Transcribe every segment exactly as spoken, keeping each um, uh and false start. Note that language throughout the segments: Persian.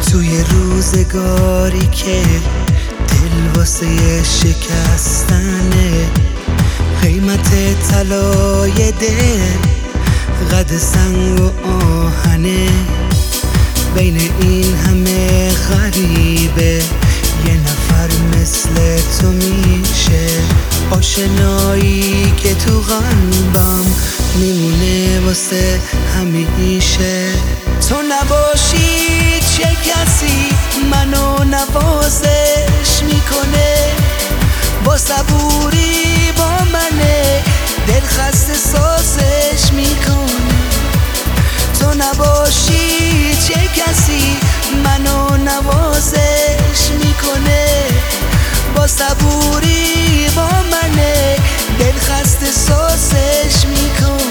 توی روزگاری که دل واسه شکستنه، قیمت طلای دل قد سنگ و آهنه. بین این همه غریبه یه نفر مثل تو میشه، آشنایی که تو قلبم میمونه واسه همیشه. تو نباشی چه کسی منو نوازش میکنه، با صبوری با منه دل خسته سازش میکنه. تو نباشی چه کسی منو نوازش میکنه، با صبوری با منه دل خسته سازش میکنه.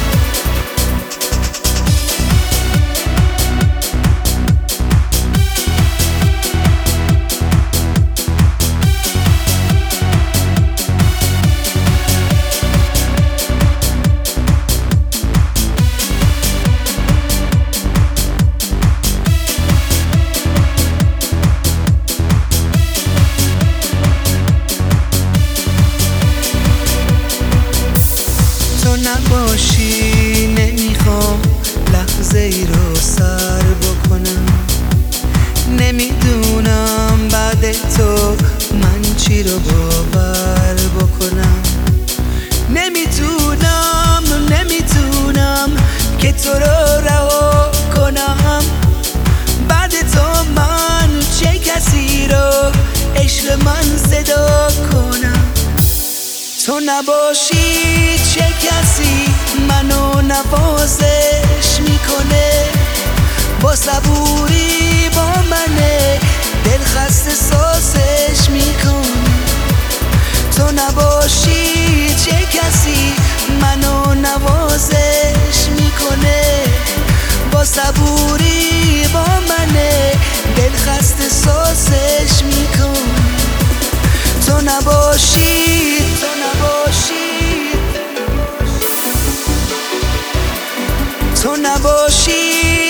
نباشی نمیخوام لحظه ای رو سر بکنم، نمیدونم بعد تو من چی رو باور بکنم. نمیتونم نمیتونم که تو رو رها کنم، بعد تو من چه کسی رو عشق من صدا کنم. تو نباشی چه کسی منو نوازش میکنه، با صبوری با منه دل خسته سازش میکنه. تو نباشی چه کسی منو نوازش میکنه، با صبوری با منه دل خسته سازش میکنه. تو نباشی تو نباشی تو نباشی